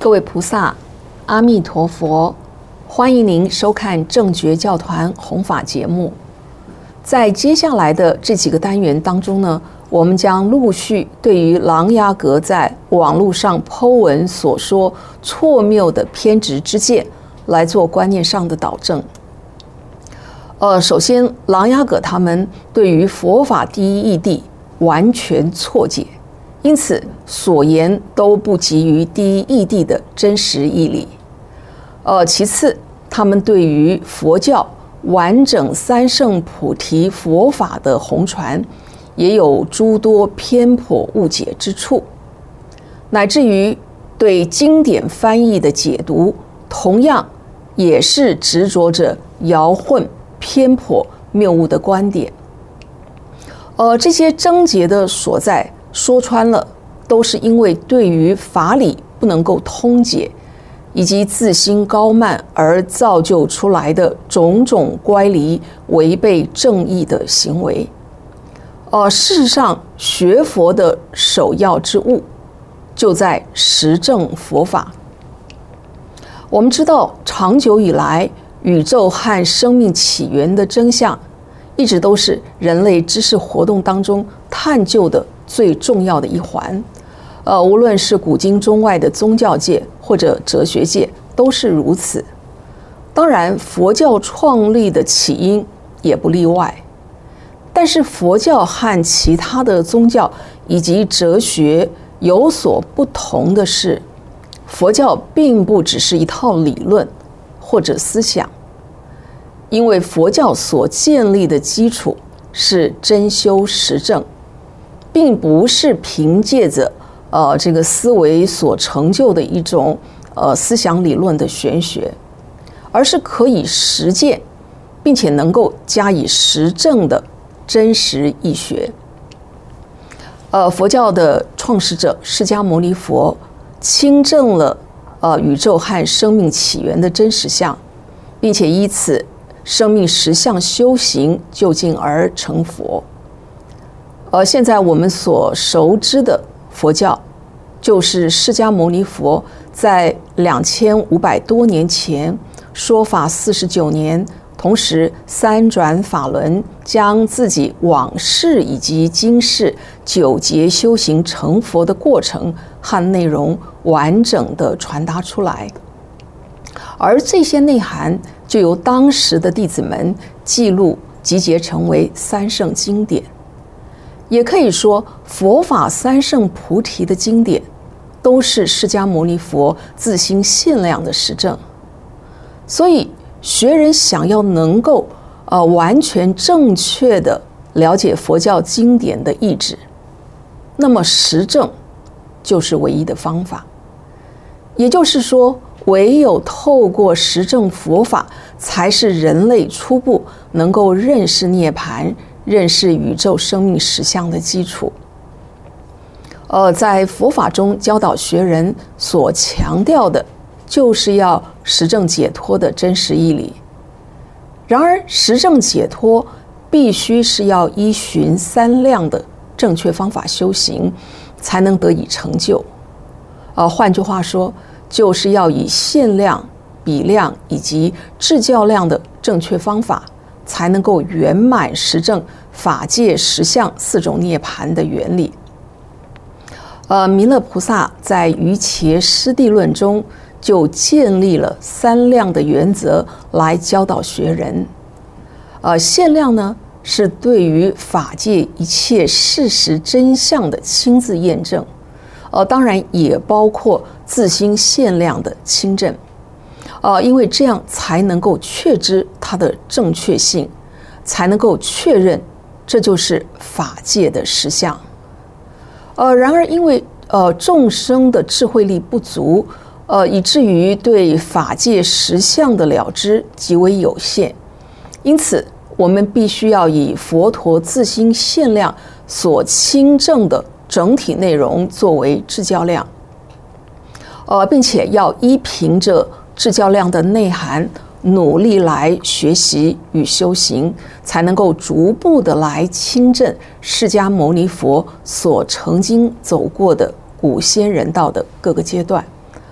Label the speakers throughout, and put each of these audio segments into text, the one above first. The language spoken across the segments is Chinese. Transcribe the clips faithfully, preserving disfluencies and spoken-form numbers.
Speaker 1: 各位菩萨，阿弥陀佛，欢迎您收看正觉教团弘法节目。在接下来的这几个单元当中呢，我们将陆续对于琅琊阁在网络上 po 文所说错谬的偏执之见来做观念上的导正。呃，首先，琅琊阁他们对于佛法第一义谛完全错解，因此所言都不及于第一义谛的真实义理。呃，其次，他们对于佛教完整三圣菩提佛法的弘传，也有诸多偏颇误解之处，乃至于对经典翻译的解读，同样也是执着着摇混、偏颇、谬误的观点。呃，这些症结的所在，说穿了，都是因为对于法理不能够通解，以及自心高慢而造就出来的种种乖离、违背正义的行为。呃，事实上，学佛的首要之务，就在实证佛法。我们知道，长久以来，宇宙和生命起源的真相，一直都是人类知识活动当中探究的最重要的一环。呃，无论是古今中外的宗教界或者哲学界，都是如此。当然，佛教创立的起因也不例外。但是，佛教和其他的宗教以及哲学有所不同的是，佛教并不只是一套理论或者思想，因为佛教所建立的基础是真修实证，并不是凭借着呃这个思维所成就的一种呃思想理论的玄学，而是可以实践，并且能够加以实证的真实义学。呃，佛教的创始者释迦牟尼佛亲证了呃宇宙和生命起源的真实相，并且依此生命实相修行就近而成佛。而现在我们所熟知的佛教，就是释迦牟尼佛在两千五百多年前说法四十九年，同时三转法轮，将自己往世以及今世九劫修行成佛的过程和内容完整的传达出来。而这些内涵就由当时的弟子们记录集结成为三圣经典。也可以说，佛法三圣菩提的经典都是释迦牟尼佛自心限量的实证。所以学人想要能够呃完全正确的了解佛教经典的意旨，那么实证就是唯一的方法。也就是说，唯有透过实证佛法，才是人类初步能够认识涅槃、认识宇宙生命实相的基础。呃，在佛法中教导学人所强调的，就是要实证解脱的真实义理。然而，实证解脱必须是要依循三量的正确方法修行，才能得以成就。呃，换句话说，就是要以限量、比量以及质教量的正确方法，才能够圆满实证法界实相四种涅槃的原理。呃，弥勒菩萨在《瑜伽师地论》中就建立了三量的原则来教导学人。呃，限量呢，是对于法界一切事实真相的亲自验证，呃，当然也包括自心限量的亲证。呃，因为这样才能够确知它的正确性，才能够确认这就是法界的实相。呃，然而因为呃众生的智慧力不足，呃，以至于对法界实相的了知极为有限，因此我们必须要以佛陀自心限量所亲证的整体内容作为质教量，呃，并且要依凭着质教量的内涵，努力来学习与修行，才能够逐步的来亲证释迦牟尼佛所曾经走过的古仙人道的各个阶段。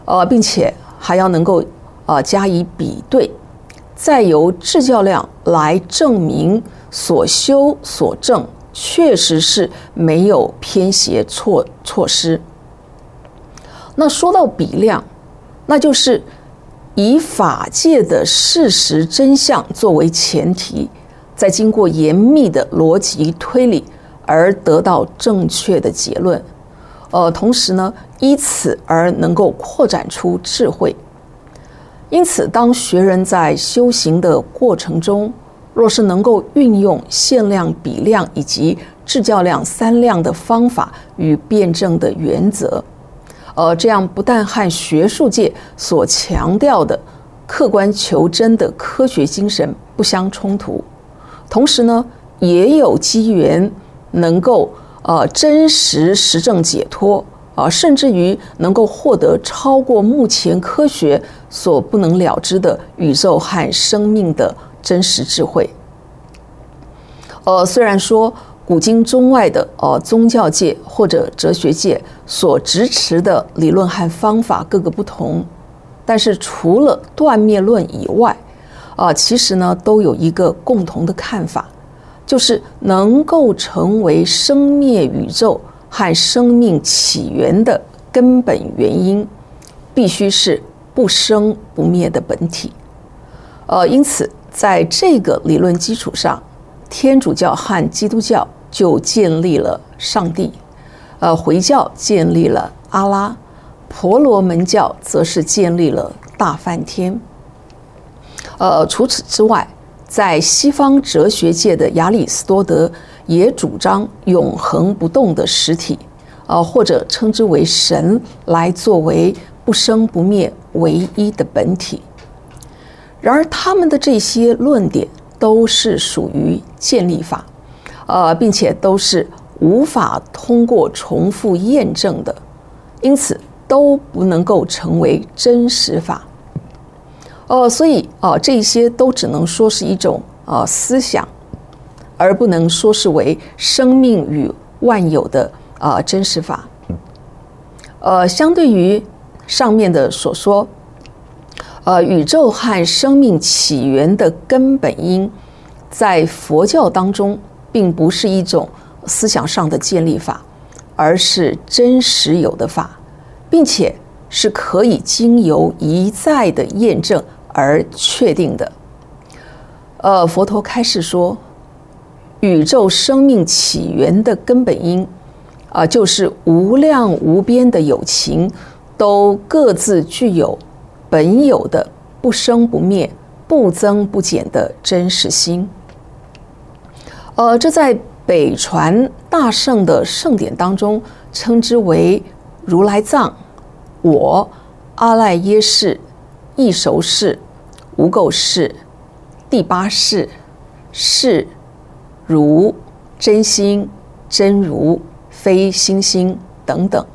Speaker 1: 呃，并且还要能够呃加以比对，再由至教量来证明所修所证确实是没有偏斜错错失。那说到比量，那就是以法界的事实真相作为前提，再经过严密的逻辑推理而得到正确的结论。呃，同时呢，依此而能够扩展出智慧。因此，当学人在修行的过程中，若是能够运用限量、比量以及至教量三量的方法与辩证的原则，呃，这样不但和学术界所强调的客观求真的科学精神不相冲突，同时呢，也有机缘能够呃真实实证解脱啊、呃，甚至于能够获得超过目前科学所不能了知的宇宙和生命的真实智慧。呃，虽然说古今中外的呃宗教界或者哲学界所支持的理论和方法各个不同，但是除了断灭论以外，啊、呃，其实呢都有一个共同的看法，就是能够成为生灭宇宙和生命起源的根本原因，必须是不生不灭的本体。呃，因此在这个理论基础上，天主教和基督教就建立了上帝，呃，回教建立了阿拉，婆罗门教则是建立了大梵天。呃，除此之外，在西方哲学界的亚里士多德也主张永恒不动的实体，呃，或者称之为神，来作为不生不灭唯一的本体。然而，他们的这些论点都是属于建立法，呃，并且都是无法通过重复验证的，因此都不能够成为真实法。呃，所以啊、呃，这些都只能说是一种呃思想，而不能说是为生命与万有的呃真实法。呃，相对于上面的所说，呃，宇宙和生命起源的根本因，在佛教当中并不是一种思想上的建立法，而是真实有的法，并且是可以经由一再的验证而确定的。呃，佛陀开示说，宇宙生命起源的根本因，啊、呃，就是无量无边的有情，都各自具有本有的不生不灭、不增不减的真实心。呃，这在北传大圣的圣典当中称之为如来藏、我、阿赖耶识、异熟识、无垢识、第八识、是、如、真心、真如、非心心等等。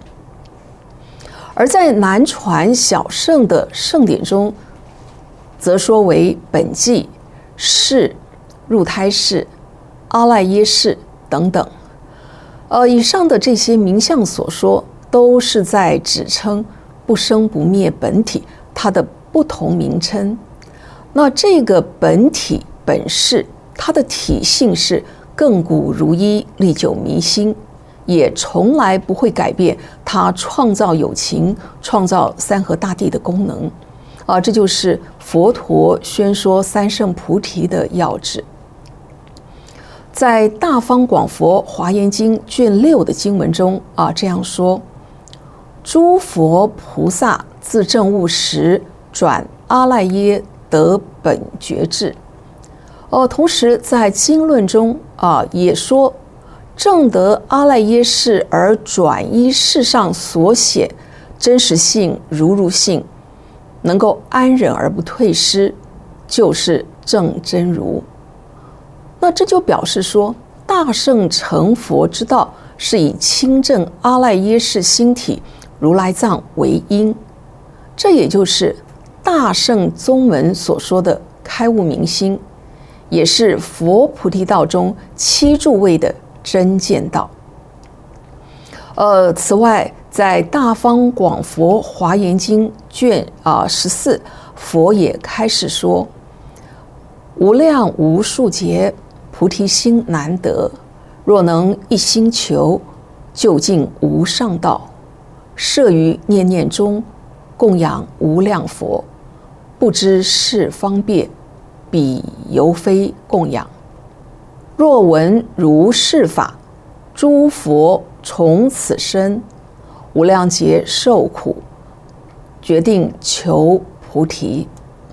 Speaker 1: 而在南传小圣的圣典中，则说为本寂、是、入胎识、阿赖耶识等等。呃，以上的这些名相所说，都是在指称不生不灭本体它的不同名称。那这个本体本是，它的体性是亘古如一、历久弥新，也从来不会改变它创造有情、创造三河大地的功能。啊，这就是佛陀宣说三圣菩提的要旨。在《大方广佛华严经》卷六的经文中啊，这样说：诸佛菩萨自证悟时，转阿赖耶得本觉智。哦，同时在经论中啊，也说证得阿赖耶识而转依世上所显真实性、如如性，能够安忍而不退失，就是正真如。那这就表示说，大圣成佛之道是以清正阿赖耶识心体如来藏为因，这也就是大圣宗门所说的开悟明心，也是佛菩提道中七住位的真见道。呃，此外， 在《大方广佛华严经》卷啊十四，佛也开始说：无量无数劫，菩提心难得。若能一心求，究竟无上道。摄于念念中，供养无量佛。不知是方便，彼犹非供养。若闻如是法，诸佛从此生，无量劫受苦，决定求菩提。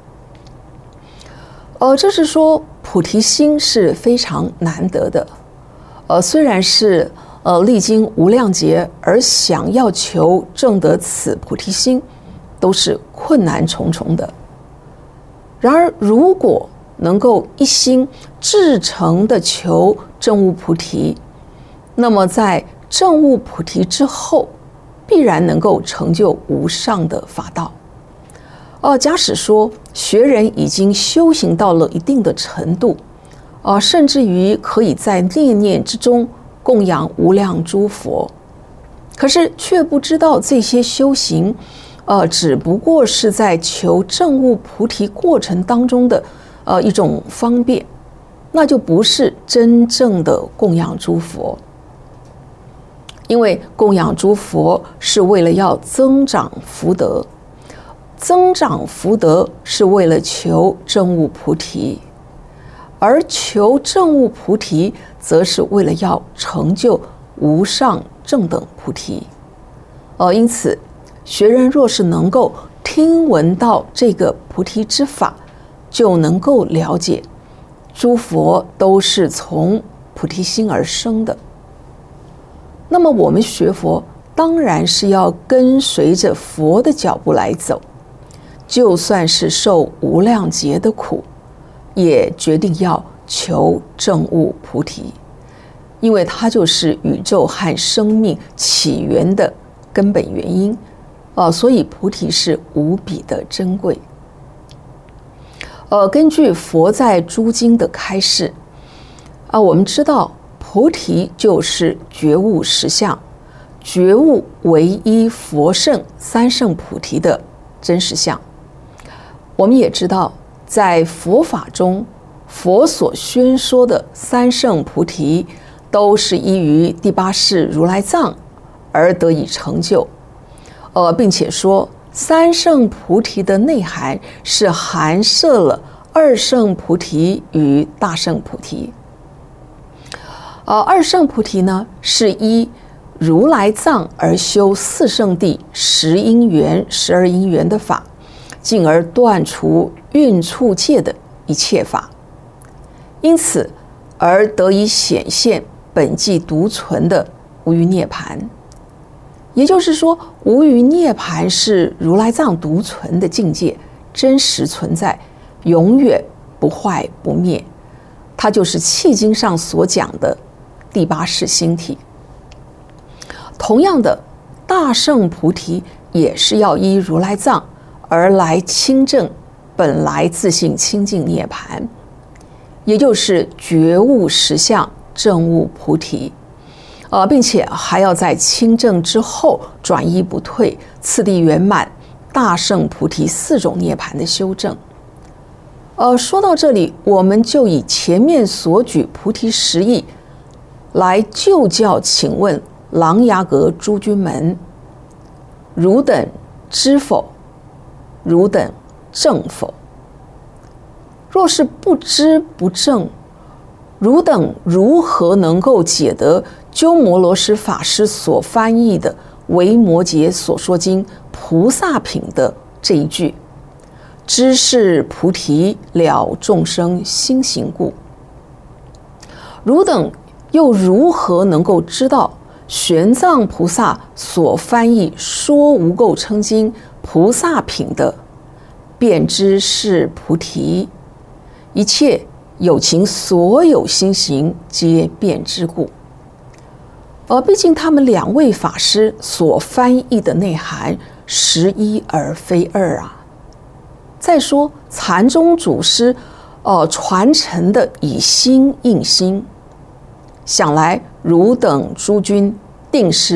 Speaker 1: 呃，这是说菩提心是非常难得的。呃，虽然是呃历经无量劫，而想要求证得此菩提心，都是困难重重的。然而，如果能够一心至诚的求证悟菩提，那么在证悟菩提之后，必然能够成就无上的法道。哦，假使说学人已经修行到了一定的程度，啊，甚至于可以在念念之中供养无量诸佛，可是却不知道这些修行，呃，只不过是在求证悟菩提过程当中的呃一种方便，那就不是真正的供养诸佛。因为供养诸佛是为了要增长福德，增长福德是为了求证悟菩提，而求证悟菩提则是为了要成就无上正等菩提。呃，因此学人若是能够听闻到这个菩提之法，就能够了解诸佛都是从菩提心而生的。那么我们学佛当然是要跟随着佛的脚步来走，就算是受无量劫的苦，也决定要求证悟菩提，因为它就是宇宙和生命起源的根本原因。呃，所以菩提是无比的珍贵。呃，根据佛在诸经的开示，啊，我们知道菩提就是觉悟实相，觉悟唯一佛圣三圣菩提的真实相。我们也知道，在佛法中，佛所宣说的三圣菩提，都是依于第八世如来藏而得以成就。呃，并且说三圣菩提的内涵是含摄了二圣菩提与大圣菩提。呃，二圣菩提呢，是依如来藏而修四圣谛十因缘、十二因缘的法，进而断除蕴处界的一切法，因此而得以显现本寂独存的无余涅槃。也就是说，无余涅槃是如来藏独存的境界，真实存在，永远不坏不灭。它就是契经上所讲的第八世心体。同样的，大圣菩提也是要依如来藏而来亲证本来自性清净涅槃，也就是觉悟实相证悟菩提。呃，并且还要在亲证之后转依不退，次第圆满大圣菩提四种涅槃的修正。呃，说到这里，我们就以前面所举菩提十义来就教，请问琅琊阁诸君们，汝等知否？汝等证否？若是不知不证，汝等如何能够解得鸠摩罗什法师所翻译的《维摩诘所说经》菩萨品的这一句：知是菩提了众生心行故？汝等又如何能够知道玄奘菩萨所翻译《说无垢称经》菩萨品的便知是菩提，一切有情所有心行皆便知故？而毕竟他们两位法师所翻译的内涵实一而非二啊。再说禅宗祖师呃传承的以心印心，想来汝等诸君定是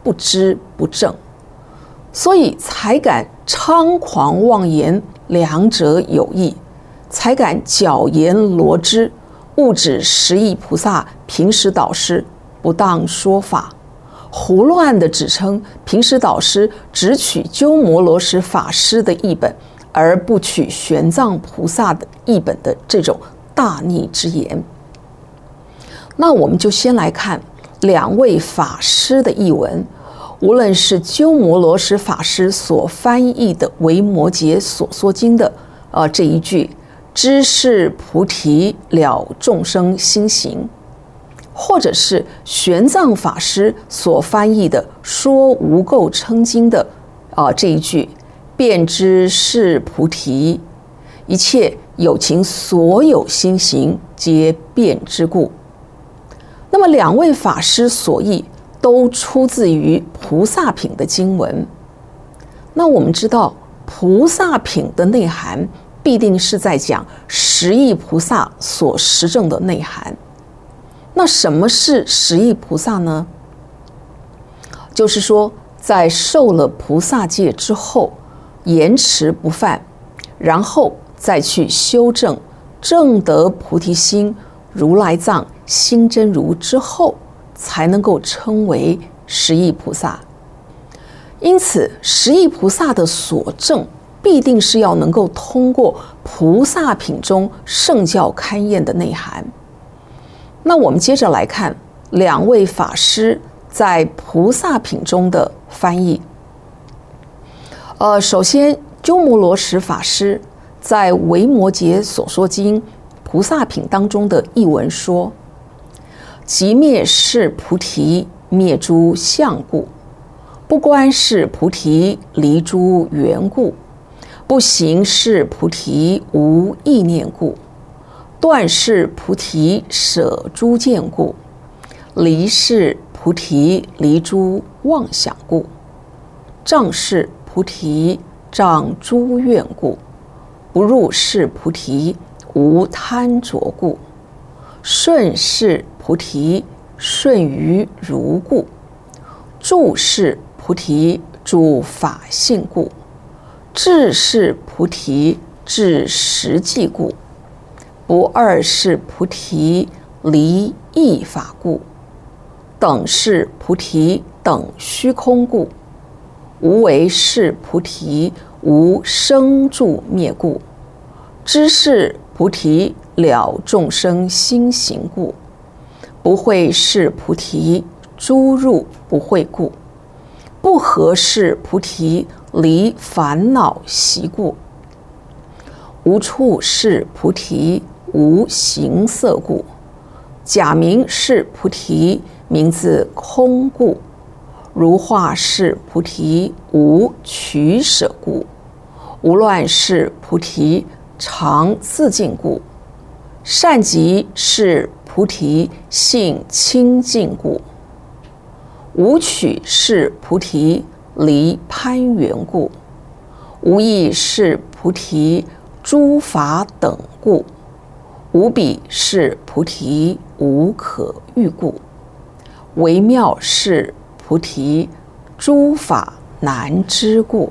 Speaker 1: 不知不正，所以才敢猖狂妄言两者有异，才敢矫言罗织，误指十亿菩萨平时导师不当说法，胡乱地指称平时导师只取鸠摩罗什法师的译本，而不取玄奘菩萨的译本的这种大逆之言。那我们就先来看两位法师的译文，无论是鸠摩罗什法师所翻译的《维摩诘所说经》的呃这一句“知是菩提了众生心行”，或者是玄奘法师所翻译的《说无垢称经》的啊、呃、这一句“便知是菩提，一切有情所有心行皆遍之故”。那么两位法师所译都出自于菩萨品的经文。那我们知道菩萨品的内涵必定是在讲十亿菩萨所实证的内涵。那什么是十亿菩萨呢？就是说在受了菩萨戒之后，严持不犯，然后再去修正正得菩提心如来藏心真如之后，才能够称为十亿菩萨。因此十亿菩萨的所证必定是要能够通过菩萨品中圣教勘验的内涵。那我们接着来看两位法师在菩萨品中的翻译。呃，首先鸠摩罗什法师在《维摩诘所说经》菩萨品当中的译文说：“即灭是菩提，灭诸相故；不观是菩提，离诸缘故；不行是菩提，无意念故；断是菩提，舍诸见故；离是菩提，离诸妄想故；障是菩提，障诸愿故；不入是菩提，无贪着故；顺是菩提，顺于如故；住是菩提，住法性故；智是菩提，智实际故；不二是菩提，离异法故；等是菩提，等虚空故；无为是菩提，无生住灭故；知是菩提，了众生心行故；不会是菩提，诸入不会故；不合是菩提，离烦恼习故；无处是菩提，无形色故；假名是菩提，名字空故；如化是菩提，无取舍故；无乱是菩提，常自净故；善极是菩提，性清净故；无取是菩提，离攀缘故；无异是菩提，诸法等故；无比是菩提，无可欲故；微妙是菩提，诸法难知故。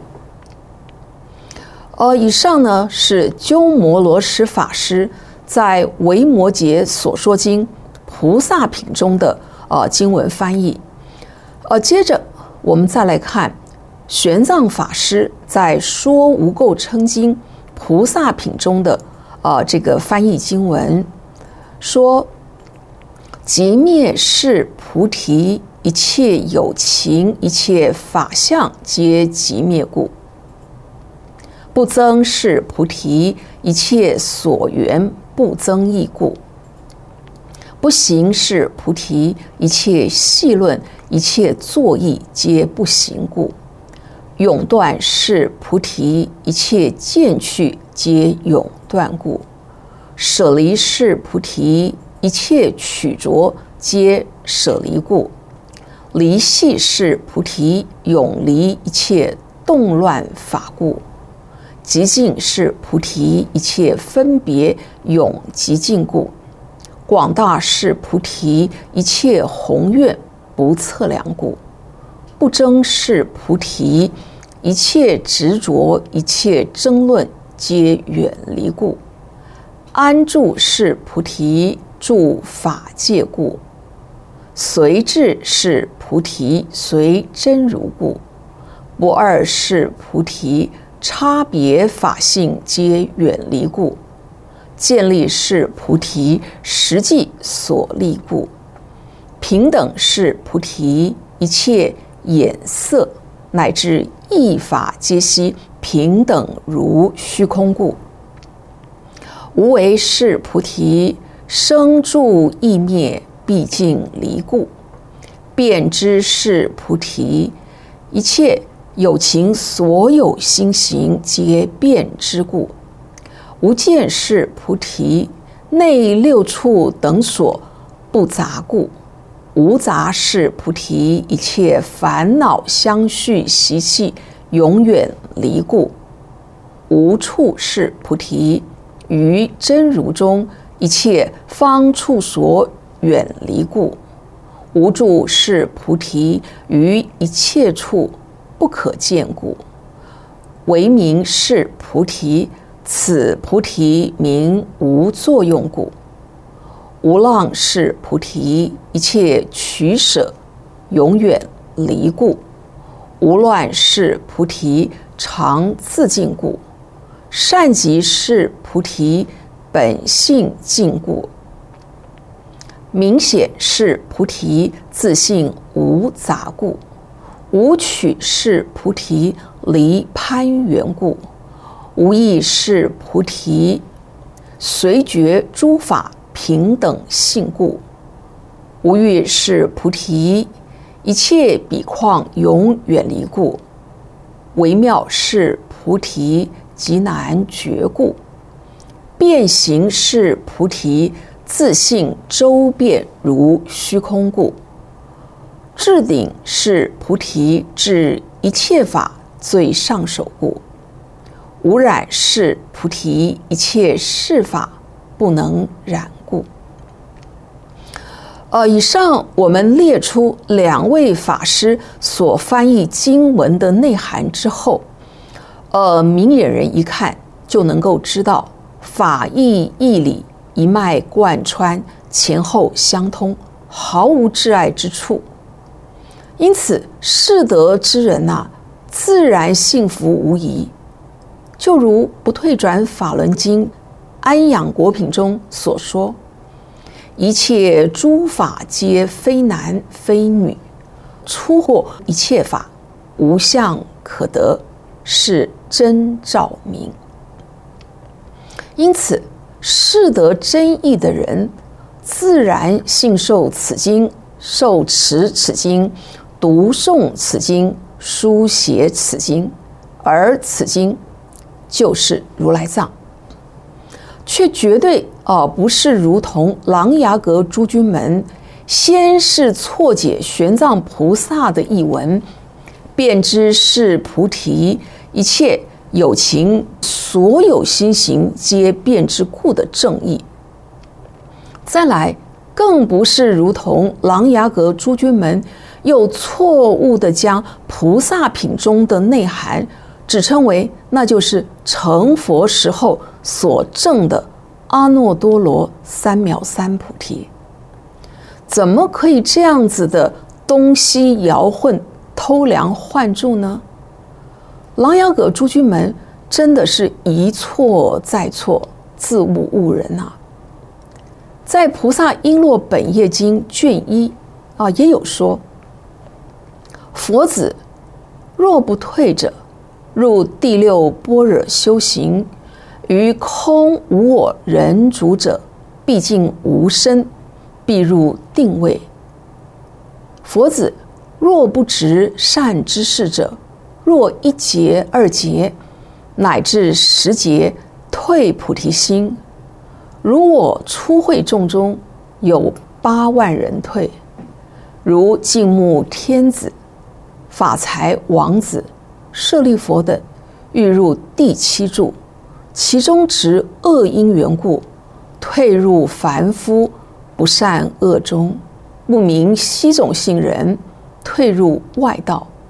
Speaker 1: 呃，以上呢是鸠摩罗什法师在《维摩诘所说经》菩萨品中的呃经文翻译。呃，接着我们再来看玄奘法师在《说无垢称经》菩萨品中的呃这个翻译经文，说：“即灭是菩提，一切有情，一切法相，皆即灭故；不增是菩提，一切所缘不增益故；不行是菩提，一切细论，一切作意皆不行故；永断是菩提，一切见去皆永断故；舍离是菩提，一切取着皆舍离故；离系是菩提，永离一切动乱法故；极尽是菩提，一切分别永极尽故；广大是菩提，一切宏愿不测量故； 不争是菩提，一切执着，一切争论，皆远离故。安住是菩提，住法界故。随智是菩提，随真如故。不二是菩提，差别法性皆远离故。见立是菩提，实际所立故。平等是菩提，一切眼色乃至意法皆悉平等如虚空故。无为是菩提，生住意灭毕竟离故。遍知是菩提，一切有情所有心行皆遍知故。无见是菩提，内六处等所不杂故。无杂是菩提，一切烦恼相续习气永远离故。无处是菩提，于真如中一切方处所远离故。无住是菩提，于一切处不可见故。唯名是菩提，此菩提名无作用故。无浪是菩提，一切取舍永远离故。无乱是菩提，常自净故。善极是菩提，本性净故。明显是菩提，自性无杂故。无取是菩提，离攀缘故。无异是菩提，随觉诸法平等性故。无欲是菩提，一切彼况永远离故。微妙是菩提，极难觉故。变形是菩提，自性周遍如虚空故。至顶是菩提，至一切法最上首故。无染是菩提，一切事法不能染故。呃，以上我们列出两位法师所翻译经文的内涵之后，呃，明眼人一看就能够知道法义义理一脉贯穿，前后相通，毫无挚爱之处。因此，识得之人呐、啊，自然幸福无疑。就如不退转法轮经安养果品中所说，一切诸法皆非男非女，出获一切法，无相可得，是真照明。因此，识得真义的人，自然信受此经，受持此经，读诵此经，书写此经，而此经就是如来藏，却绝对哦不是如同琅琊阁诸君们先是错解玄奘菩萨的译文，便知是菩提，一切有情所有心行皆遍知故的正义。再来，更不是如同琅琊阁诸君们又错误地将菩萨品中的内涵只称为那就是成佛时候所证的阿耨多罗三藐三菩提。怎么可以这样子的东西摇混、偷梁换柱呢？琅琊阁诸君们真的是一错再错，自误误人啊！在《菩萨璎珞本业经》卷一啊，也有说：佛子若不退者，入第六般若修行，于空无我人主者，毕竟无身，必入定位。佛子若不执善知识者，若一劫二劫乃至十劫退菩提心，如我初会众中有八万人退，如净木天子、法财王子、舍利佛等，欲入第七柱，其中执恶因缘故，退入凡夫不善恶中，不明悉种性人，退入外道，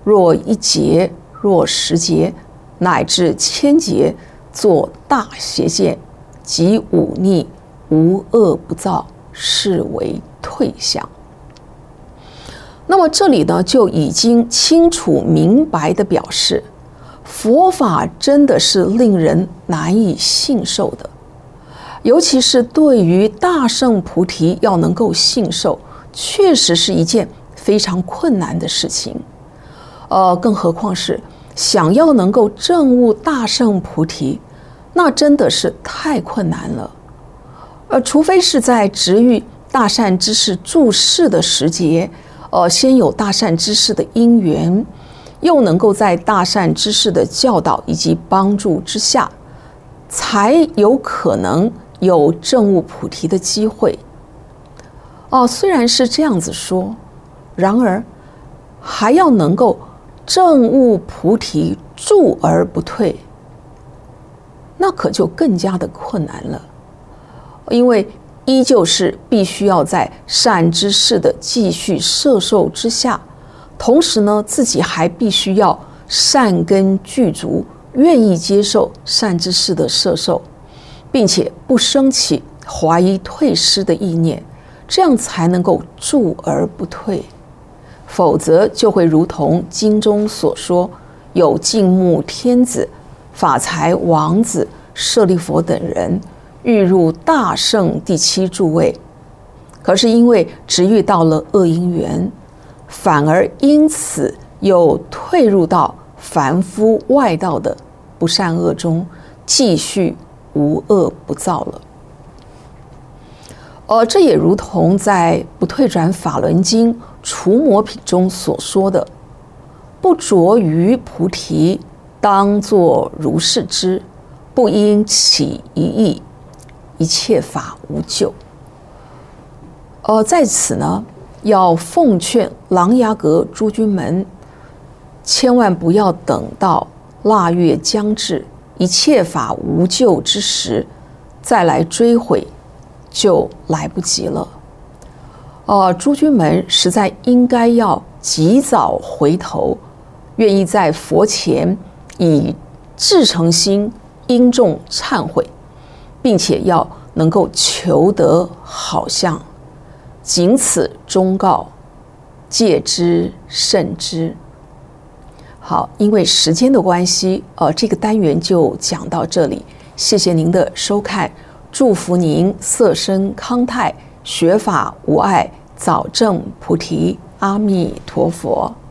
Speaker 1: 若一劫，若十劫，乃至千劫，作大邪见，及忤逆，无恶不造，是为退相。那么这里呢，就已经清楚明白地表示，佛法真的是令人难以信受的，尤其是对于大乘菩提要能够信受，确实是一件非常困难的事情。呃，更何况是想要能够证悟大乘菩提，那真的是太困难了。呃，除非是在值遇大善知识住世的时节，呃，先有大善知识的因缘，又能够在大善知识的教导以及帮助之下，才有可能有证悟菩提的机会。哦，虽然是这样子说，然而还要能够证悟菩提住而不退，那可就更加的困难了。因为依旧是必须要在善知识的继续摄受之下，同时呢，自己还必须要善根具足，愿意接受善知识的摄受，并且不生起怀疑退失的意念，这样才能够住而不退。否则就会如同经中所说，有净目天子、法财王子、舍利弗等人欲入大圣第七诸位，可是因为只遇到了恶因缘，反而因此又退入到凡夫外道的不善恶中，继续无恶不造了。而这也如同在《不退转法轮经·除魔品》中所说的，不着于菩提，当作如是知，不应起一意，一切法无救。呃，在此呢，要奉劝琅琊阁诸君们，千万不要等到腊月将至，一切法无救之时，再来追悔，就来不及了。呃，诸君们实在应该要及早回头，愿意在佛前以至诚心殷重忏悔，并且要能够求得好相，仅此忠告，戒之慎之。好，因为时间的关系，呃，这个单元就讲到这里，谢谢您的收看，祝福您色身康泰，学法无碍，早证菩提，阿弥陀佛。